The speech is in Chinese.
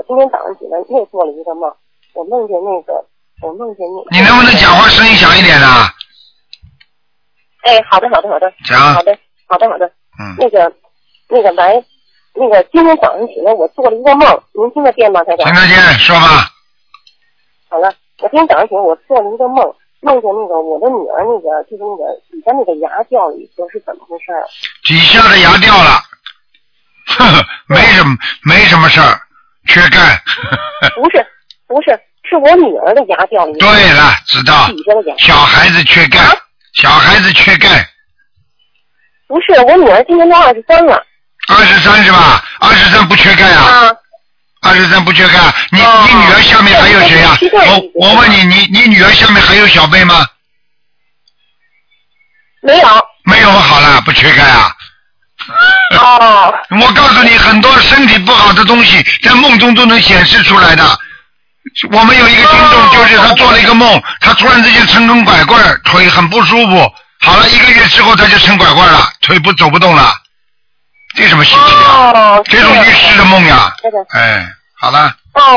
今天早上起来又做了一个梦，我梦见那个。你能不能讲话声音响一点啊？ 哎，好的。 讲。 好的。那个来，那个今天早上起来我做了一个梦，您听得见吗，台长？ 听得见，说吧。 好了，我今天早上起来我做了一个梦，梦见那个我的女儿那个就是那个底下那个牙掉了一颗，是怎么回事？ 底下的牙掉了，呵呵，没什么事儿，缺钙。 不是，是我女儿的牙掉了一颗。 对了，知道。 底下的牙。 小孩子缺钙，小孩子缺钙。 不是，我女儿今年都23了。 23是吧？23不缺钙啊？23不缺钙，你女儿下面还有谁啊？我问你，你女儿下面还有小辈吗？ 没有。 没有好了，不缺钙啊。 哦。 我告诉你，很多身体不好的东西在梦中都能显示出来的。我们有一个听众，就是他做了一个梦，他突然之间撑根拐棍，腿很不舒服。好了，1个月之后他就撑拐棍了，腿走不动了。这什么稀奇啊？这种预示的梦呀。哎，好了。